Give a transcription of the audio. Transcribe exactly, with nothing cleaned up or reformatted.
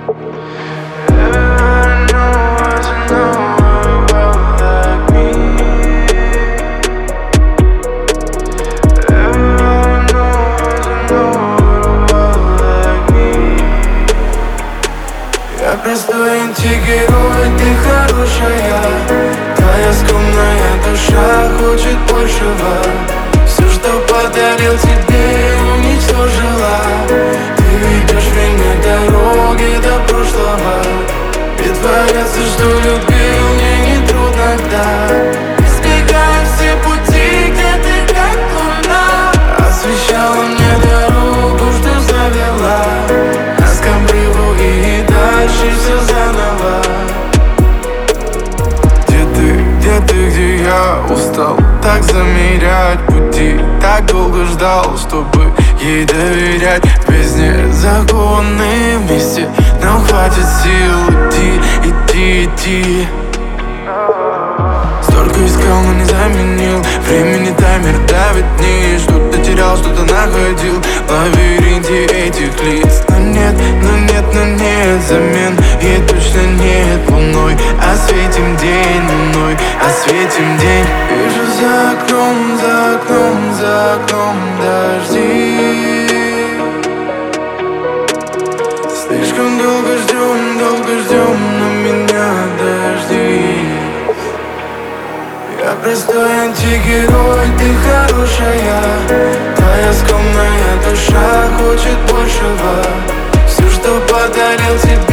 Я простой антигерой, ты хорошая. Твоя скромная душа хочет большего. Все, что подарил тебе, уничтожила. Ты ведешь меня дороги до прошлого. Притворяться, что любил, мне не трудно, да. Избегая все пути, где ты как луна. Освещала мне дорогу, что завела нас к обрыву и дальше все заново. Где ты, где ты, где я устал так замерять пути. Так долго ждал, чтобы ей доверять. В бездне законы вместе нам хватит сил идти, идти, идти. Столько искал, но не заменил. Времени таймер давит вниз. Что-то терял, что-то находил в лабиринте этих лиц. Но нет, но нет, но нет замен. И точно нет луной. Осветим день луной, осветим день. Вижу за окном, за окном, за окном дожди. Слишком долго ждем, долго ждем, но меня дожди. Я простой антигерой, ты хорошая. Твоя скромная душа хочет большего. Все, что подарил тебе,